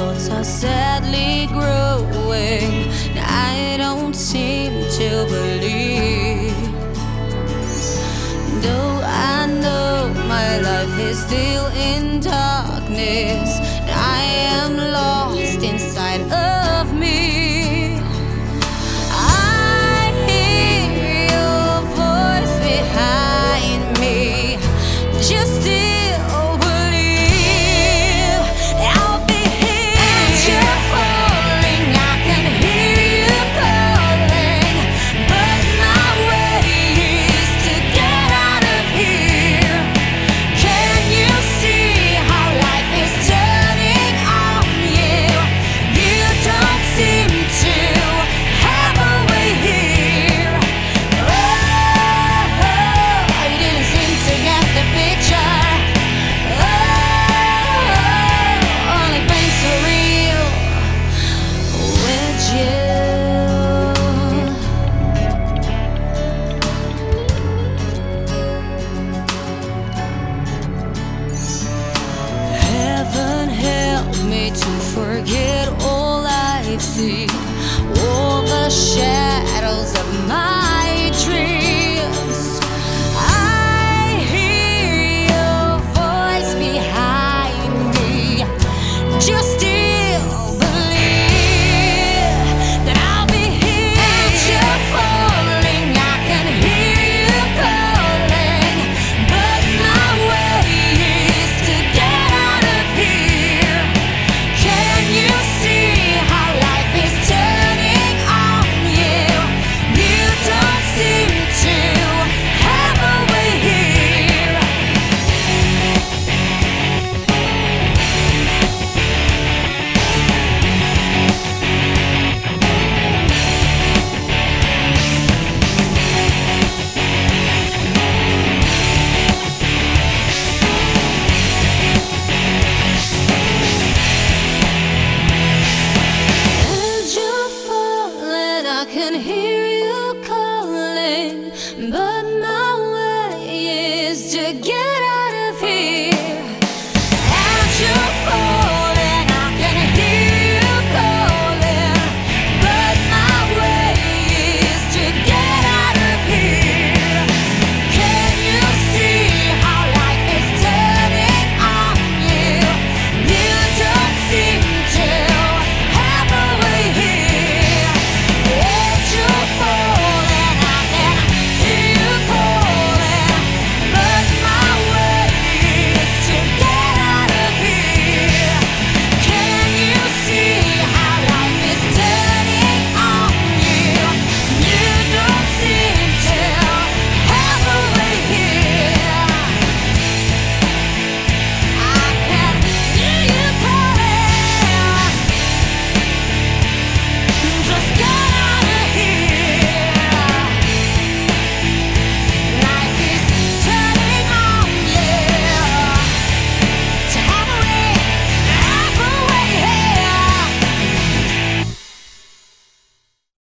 thoughts are sadly growing. I don't seem to believe, though I know my life is still in darkness, and I am lost inside of me. I hear your voice behind me, just still believe that I'll be here. As you're falling, I can hear you calling, but my way is to get out of here. Can you see how life is turning on you? You don't seem to have a way here. Oh, you didn't seem to get the picture. Oh, only pain's so real with you. Heaven help me to forget all I've seen, all the shadows of my dreams. I hear your voice behind me, just still believe that I'll be here. As you're falling, I can hear you calling, but my way is to get out of here. Can you see how life is turning on you? You don't seem to have a way here. As you're falling, I can hear you calling, but